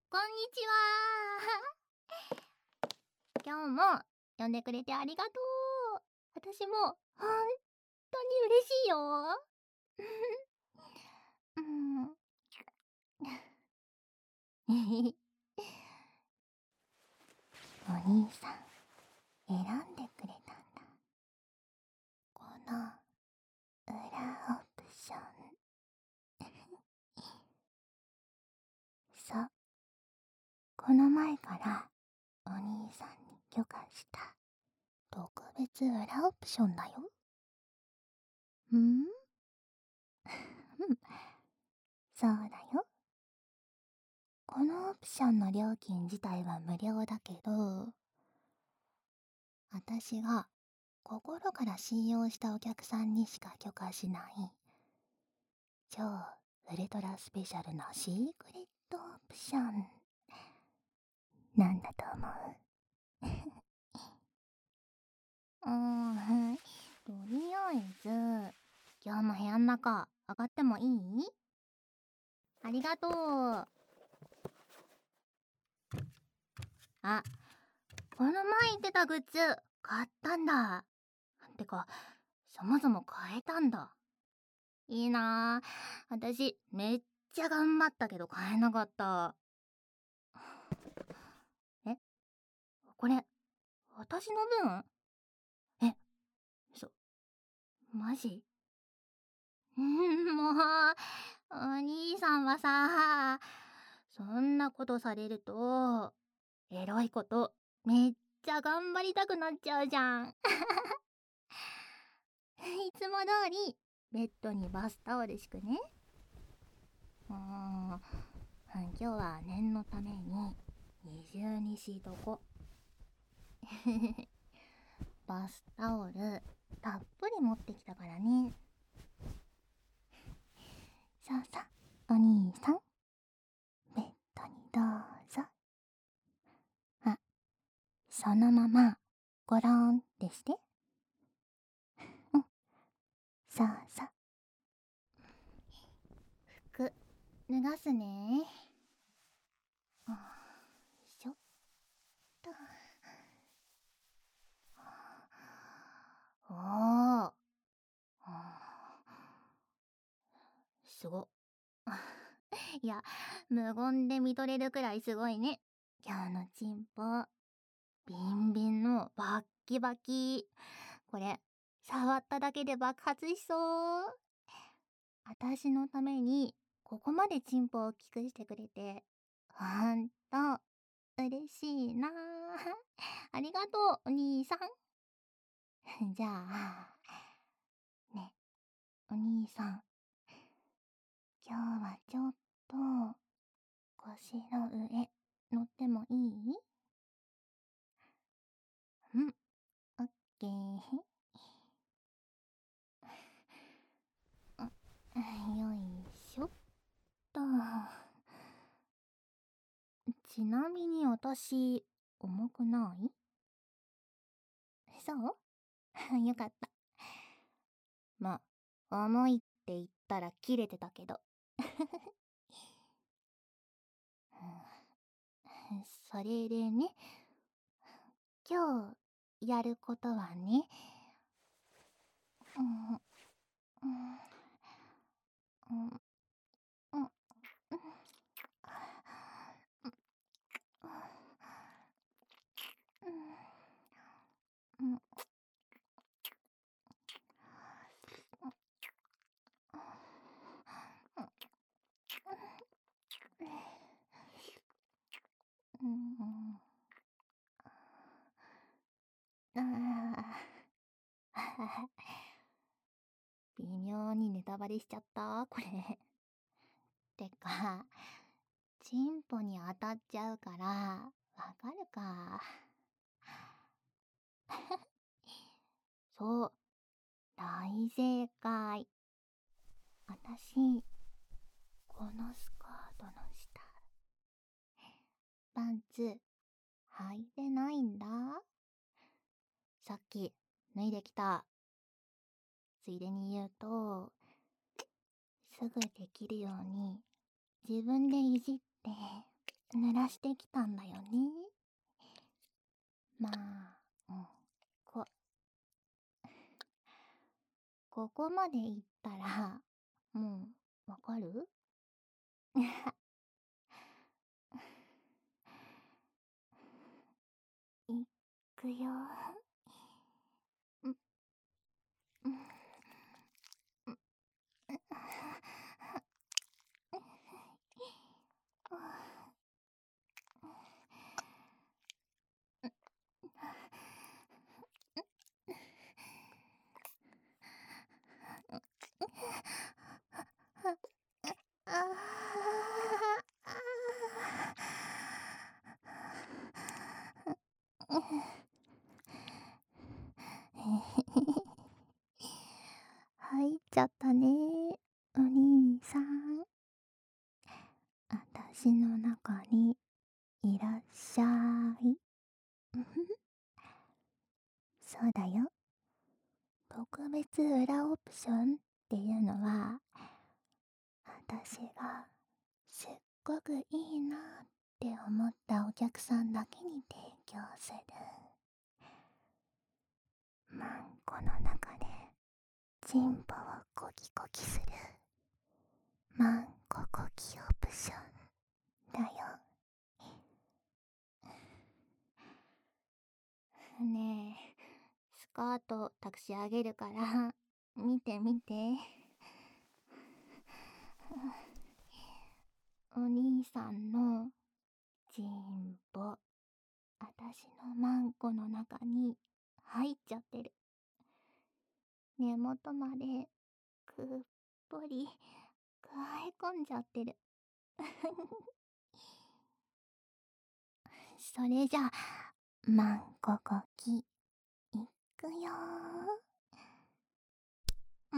こんにちは。今日も呼んでくれてありがとう。私も本当に嬉しいよ。うん。お兄さん、選んでくれたんだ。この裏オプション。そう。この前からお兄さんに許可した特別裏オプションだよ。んそうだよ。このオプションの料金自体は無料だけど、私が心から信用したお客さんにしか許可しない超ウルトラスペシャルなシークレットオプションなんだと思う？とりあえず今日も部屋の中上がってもいい？ありがとう。あ、この前言ってたグッズ買ったんだ。てか、そもそも買えたんだ。いいなぁ。私、めっちゃ頑張ったけど買えなかった。え、これ、私の分？え、マジ？もう、お兄さんはさ、そんなことされると、エロいことめっちゃ頑張りたくなっちゃうじゃん。いつも通り、ベッドにバスタオル敷くね。今日は念のために二重にしとこ。バスタオルたっぷり持ってきたからね。さあさあ、お兄さん、ベッドにどうぞ。あ、そのままゴロンってして。うん、さあさあ、服脱がすね。よいしょっと。おー、すごっ。いや、無言で見とれるくらいすごいね。今日のチンポビンビンのバッキバキ。これ触っただけで爆発しそう。私のためにここまでチンポを大きくしてくれてほんと嬉しいな。ありがとうお兄さん。じゃあね、お兄さん、今日はちょっと腰の上乗ってもいい？オッケー。よいしょっと。ちなみに私、重くない？そう？よかった。まあ、重いって言ったら切れてたけど。それでね、今日やることはね、うん、うん、うん、うん、うん、うん、微妙にネタバレしちゃったこれ。てか、チンポに当たっちゃうから、わかるか？そう、大正解。私、このスカートの下、パンツ、履いてないんだ。さっき、脱いできた。ついでに言うと、すぐできるように、自分でいじって、 濡らしてきたんだよね。まあ、こ、ここまで行ったら、もう、わかる？いくよ。うんうん。入っちゃったね、お兄さん。あたしの中にいらっしゃい。そうだよ。特別裏オプションっていうのは、あたしがすっごくいいなって思ったお客さんだけに提供する。マンコの中でチンポをコキコキするマンココキオプションだよ。ねえ、スカート託し上げるから見て見て。お兄さんのチンポ、あたしのマンコの中に入っちゃってる。根元までくっぽりくわえ込んじゃってる。それじゃ、マンココキ、いくよー。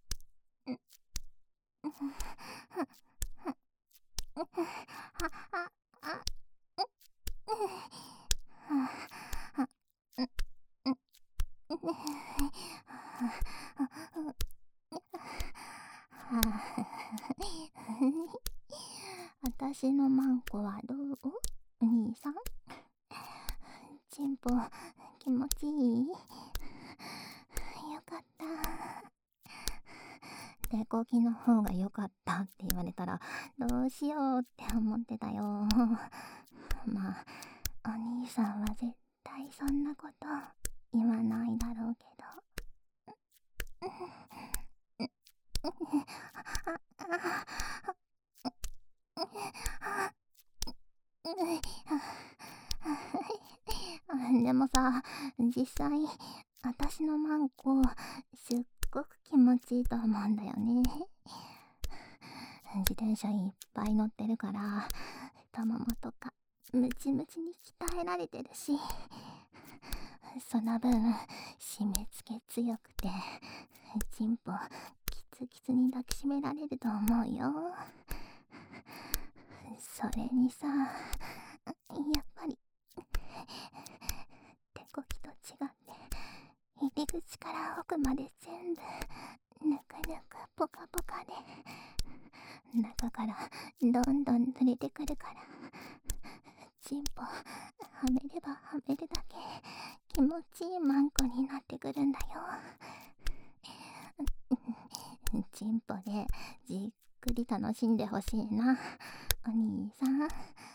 あたしのマンコはどう？お兄さん？チンポ気持ちいい？よかった。手こぎの方が良かったって言われたらどうしようって思ってたよ。まあ、お兄さんは絶対そんなこと言わないだろうけど。でもさ、実際あたしのマンコすっごく気持ちいいと思うんだよね。自転車いっぱい乗ってるから太ももとかムチムチに鍛えられてるし、その分締め付け強くてチンポキツキツに抱きしめられると思うよ。それにさ、やっぱり手こきと違って入り口から奥まで全部ぬくぬくポカポカで、中からどんどん濡れてくるから、チンポはめればはめるだけ気持ちいいマンコになってくるんだよ。チンポでじっくり楽しんでほしいな、お兄さん。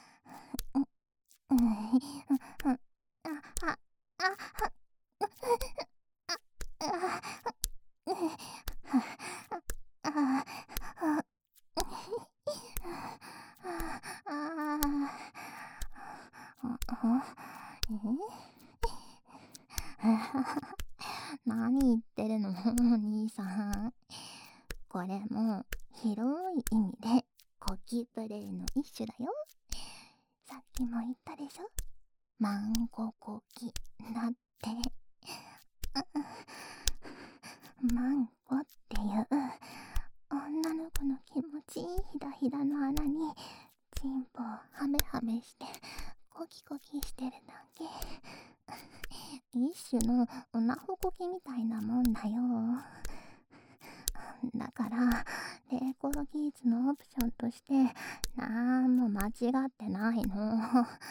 何言ってるの、お兄さん。これも広い意味でコキプレイの一種だよ。さっきも言ったでしょ、マンココキだって。マンコっていう女の子の気持ちいいひだひだの穴にチンポをハメハメしてコキコキしてるだけ。一種のオナホコキみたいなもんだよ。 だから、レコーギーズのオプションとして、なんも間違ってないの。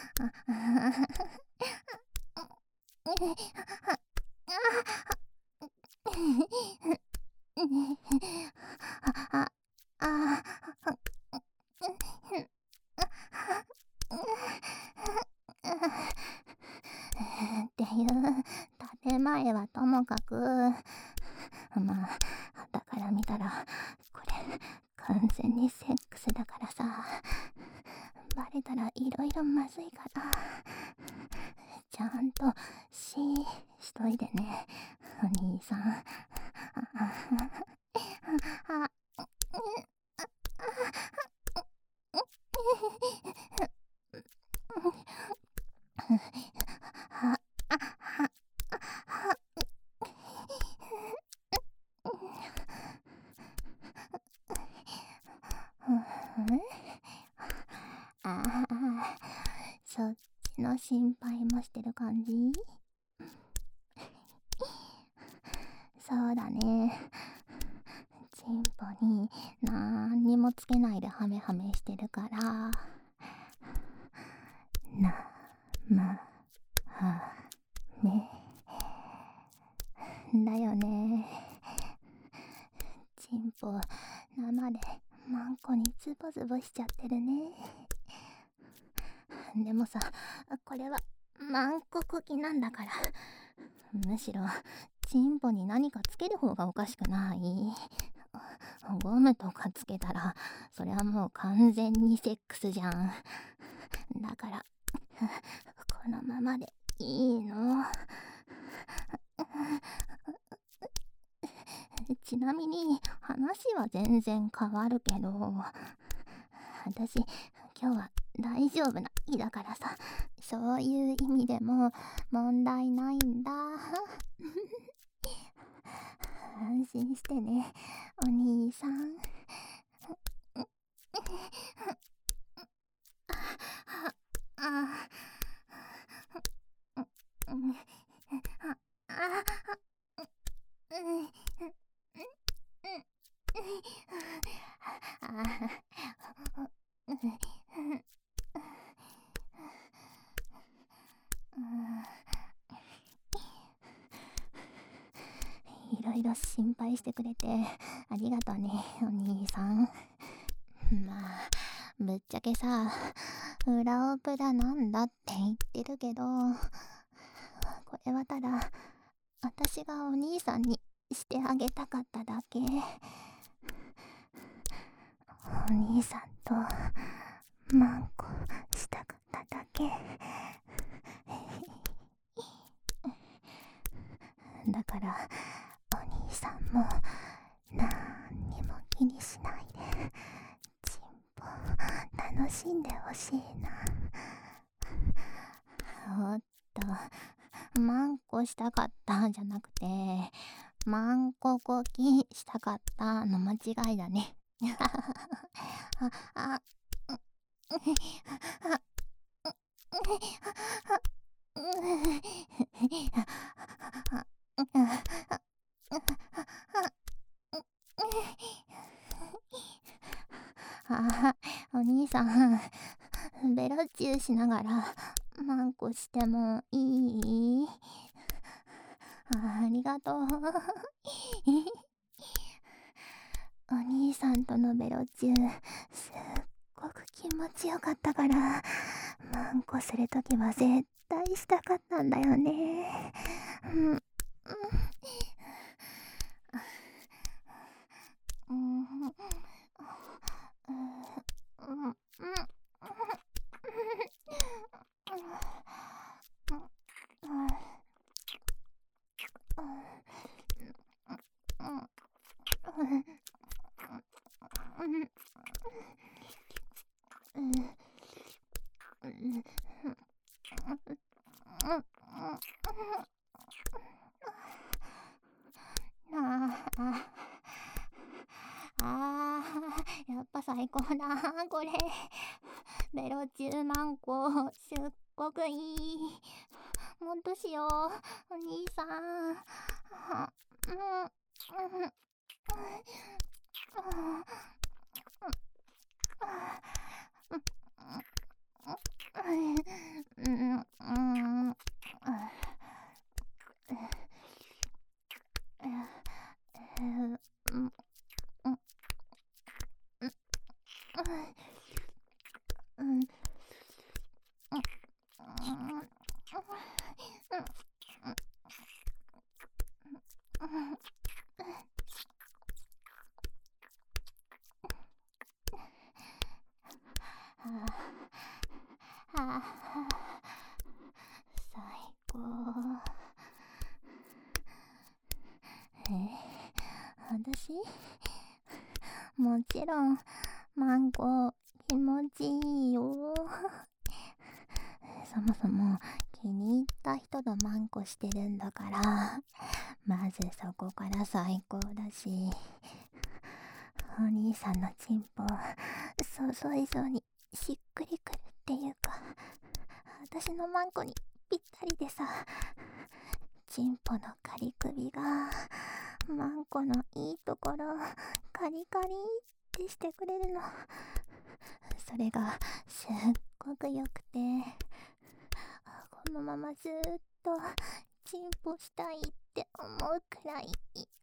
あ、あ、っていう建前はともかく、まあ、だから見たら、これ、完全にセックスだからさ、バレたらいろいろまずいから、ちゃんとしといてね、お兄さん。あ、ああ、そっちの心配もしてる感じ？そうだね。チンポになんにもつけないでハメハメしてるから。まはめだよね。チンポ生でマンコにズボズボしちゃってるね。でもさ、これはマンコこきなんだから、むしろチンポに何かつける方がおかしくない？ゴムとかつけたらそれはもう完全にセックスじゃん。だからこのままでいいの？ちなみに話は全然変わるけど、私今日は大丈夫な日だからさ、そういう意味でも問題ないんだ。安心してね、お兄さん。いろいろ心配してくれてありがとね、お兄さん。まあぶっちゃけさ、裏オプラなんだって言ってるけど、これはただ私がお兄さんにしてあげたかっただけ。お兄さんとマンコしたかっただけ。だからお兄さんもなんにも気にしないで、チンポ楽しんでほしいな。おっと、マンコしたかったじゃなくて、マンココキしたかったの間違いだね。あ、お兄さん、ベロチューしながらマンコしてもいい？ありがとう。お兄さんとのベロチューすっごく気持ちよかったから、マンコするときは絶対したかったんだよね。やっぱ最高だこれ。ベロチューマンコすっごくいい。もっとしよう、お兄さん。 最高。私もちろんマンコ気持ちいいよ。そもそも気に入った人とマンコしてるんだから、まずそこから最高だし、お兄さんのチンポ注いそうにしっくりくるっていうか、私のマンコにぴったりでさ、チンポのカリ首がマンコのいいところカリカリってしてくれるの。それがすっごくよくて、このままずーっとチンポしたいって思うくらい。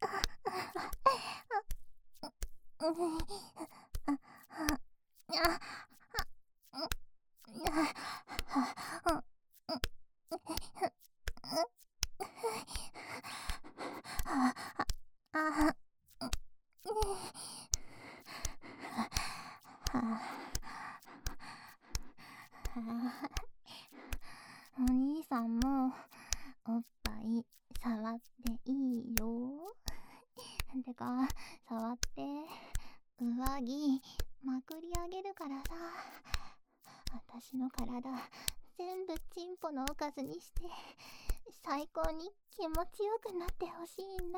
お兄さんもおっぱい触っていいよ。てか触って上着まくり上げるからさ、私の体全部チンポのおかずにして最高に気持ちよくなってほしいんだ。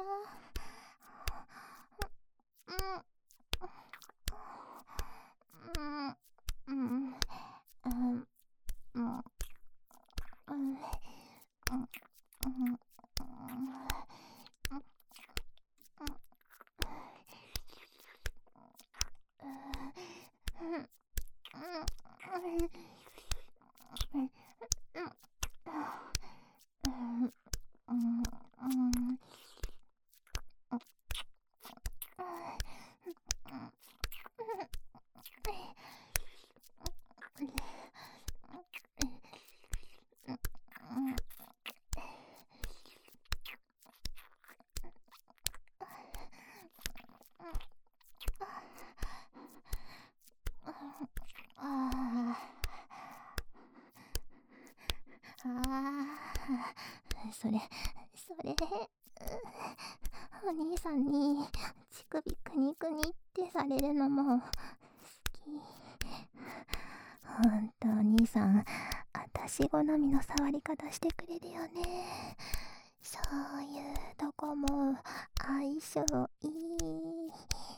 それ、お兄さんに乳首くにくにってされるのも好き。ほんとお兄さん、私好みの触り方してくれるよね。そういうとこも相性いい。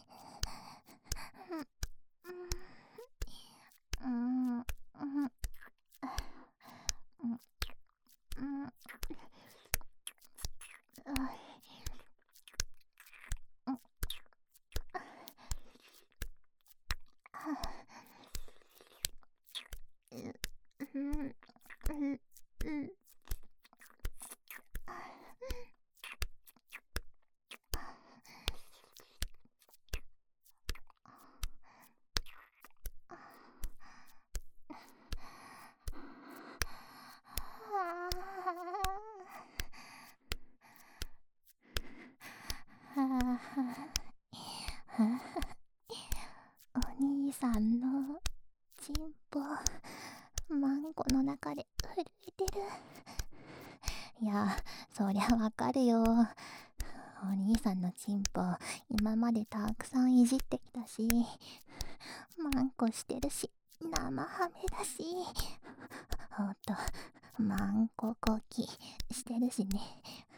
お兄さんのチンポマンコの中で震えてる。いや、そりゃわかるよ。お兄さんのチンポ今までたくさんいじってきたし、マンコしてるし、生ハメだし、ほんとマンコこきしてるしね。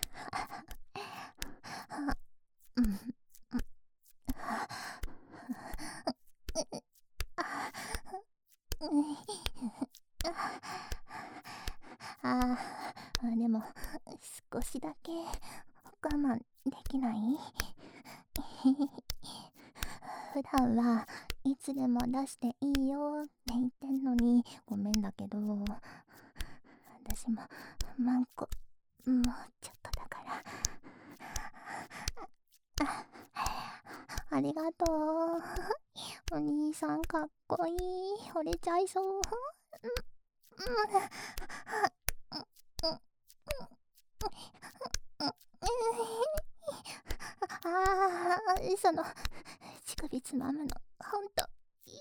でも少しだけ我慢できない？ ごめんだけど、私もマンコもうちょっとだから。ありがとう。お兄さんかっこいい。惚れちゃいそう。その乳首つまむのほんといい。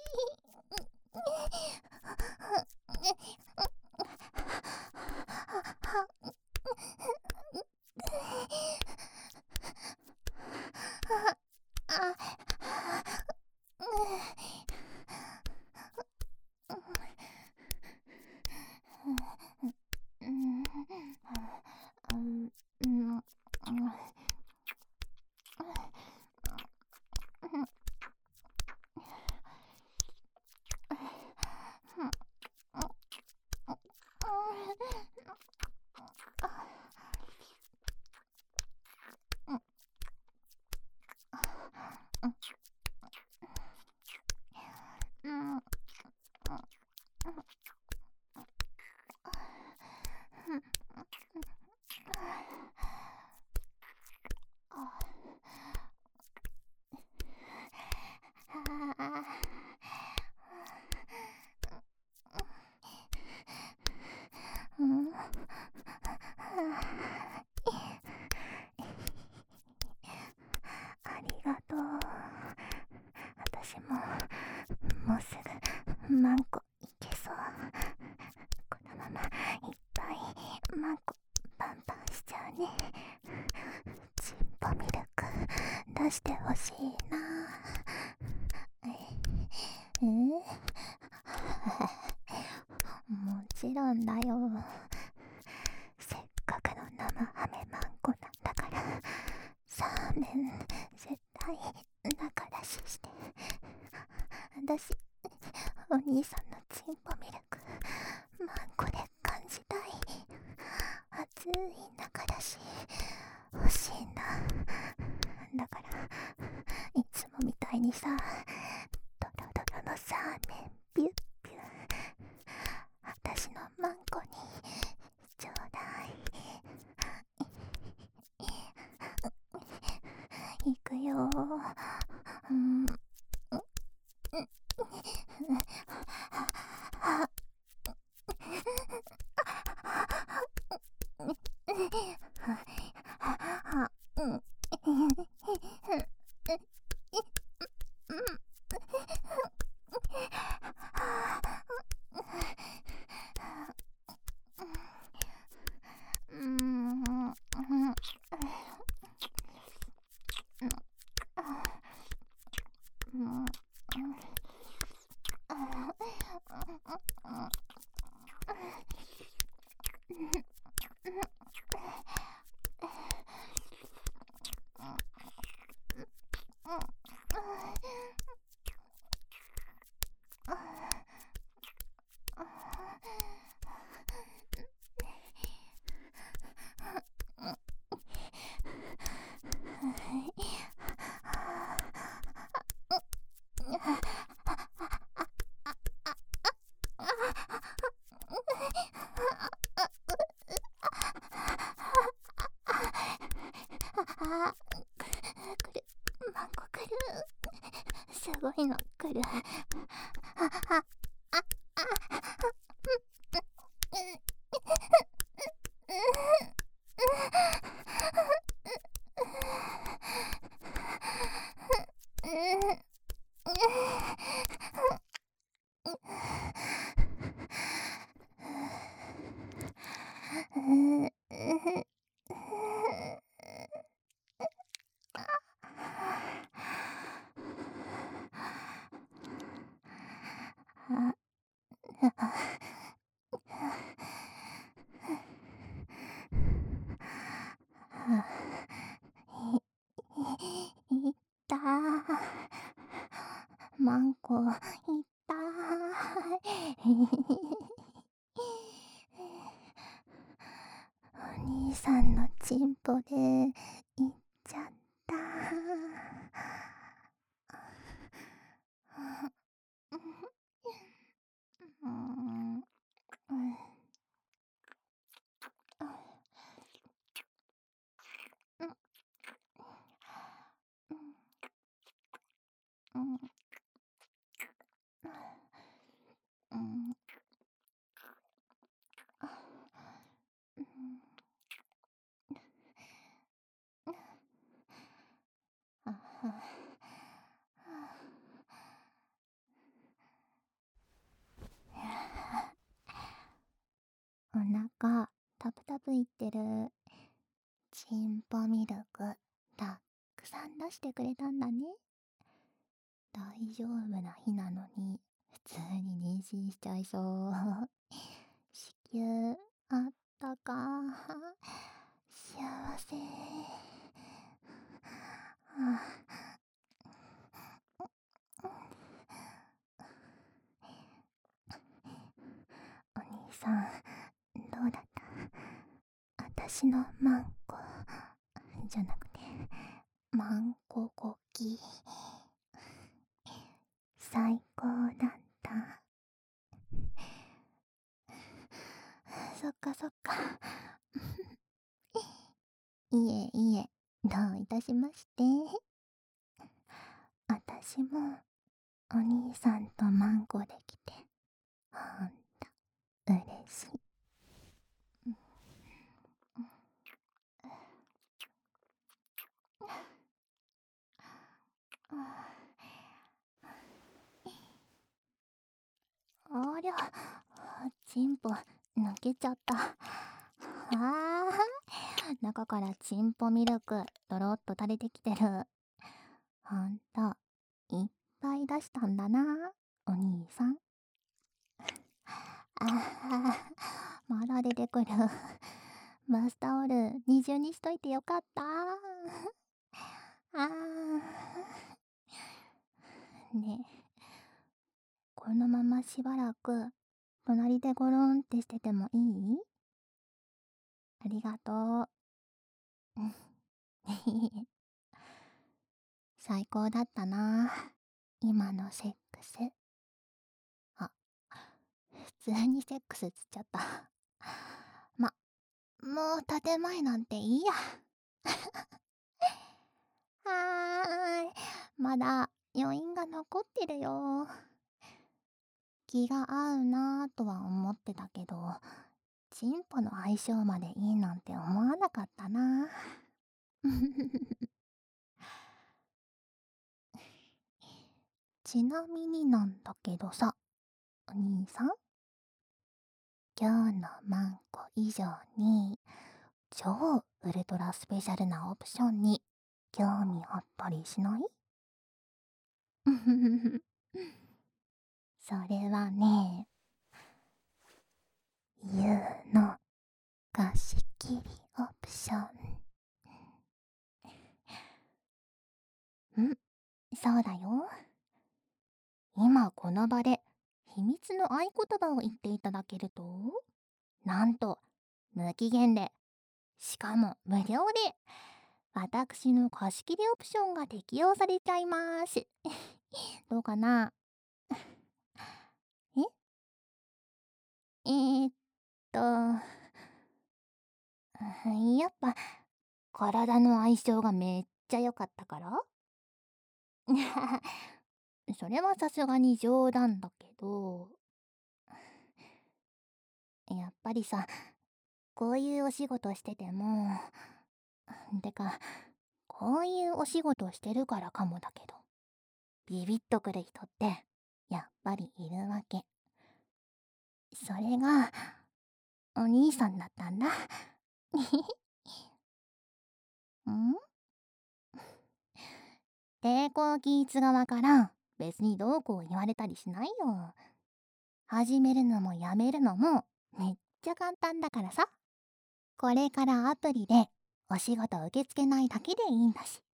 ありがとう。私ももうすぐマンコいけそう。このままいっぱいマンコパンパンしちゃうね。チンポミルク出してほしいな。もちろんだよ。せっかくの生ハメマンコなんだから、サーメン絶対仲出しして。私、お兄さんのチンポミルクマンコで感じたい。熱い仲出し欲しいんだ。だからいつもみたいにさ、ドロドロのサーメンビュッビュッ私のマンコにちょうだい。いくよ。来る。マンコ来る。すごいの来る。いったマンコいったお兄さんのチンポでいっちゃったく言ってる。チンポミルクたくさん出してくれたんだね。大丈夫な日なのに普通に妊娠しちゃいそう。子宮あったか幸せ。お兄さんどうだった？私のマンコじゃなくてマンココキ最高だった。そっかそっか。いえいえ、どういたしまして。私もお兄さんとマンコできてほんと嬉しい。ありゃ、チンポ抜けちゃった。中からチンポミルクドロッと垂れてきてる。ほんといっぱい出したんだな、お兄さん。まだ出てくる。バスタオル二重にしといてよかった。ねえ、このまましばらく隣でゴロンってしててもいい？ありがとう。最高だったな、今のセックス。あ、普通にセックスつっちゃった。もう建前なんていいや。まだ余韻が残ってるよ。気が合うなぁとは思ってたけど、チンポの相性までいいなんて思わなかったな。ちなみになんだけどさ、お兄さん、今日のマンコ以上に超ウルトラスペシャルなオプションに興味あったりしない？それはね、ユウの貸し切りオプション。そうだよ。今この場で秘密の合言葉を言っていただけると、なんと無期限で、しかも無料で私の貸し切りオプションが適用されちゃいます。どうかな？ええー、っとやっぱ体の相性がめっちゃ良かったから？それはさすがに冗談だけど、やっぱりさ、こういうお仕事してても、てか、こういうお仕事してるからかもだけど、ビビッとくる人って、やっぱりいるわけ。それが、お兄さんだったんだ。ん？抵抗気質側から別にどうこう言われたりしないよ。始めるのもやめるのもめっちゃ簡単だからさ。これからアプリでお仕事受け付けないだけでいいんだし。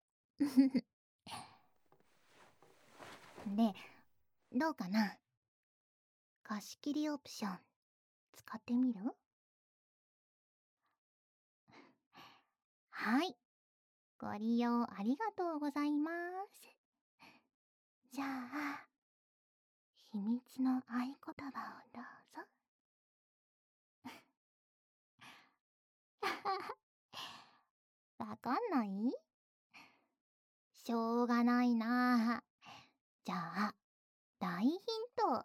で、どうかな？貸し切りオプション使ってみる？はい、ご利用ありがとうございます。じゃあ、秘密の合言葉をどうぞ。わかんない？しょうがないな。じゃあ、大ヒント。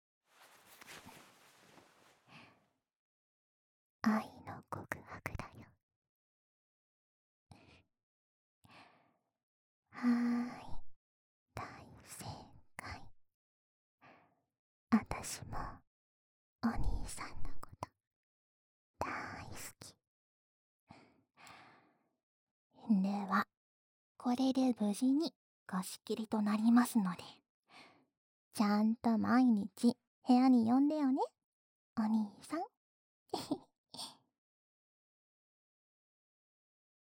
愛の告白だよ。はーい、大正解。私もお兄さんのこと大好き。 では、これで無事に貸し切りとなりますので、ちゃんと毎日部屋に呼んでよね、お兄さん。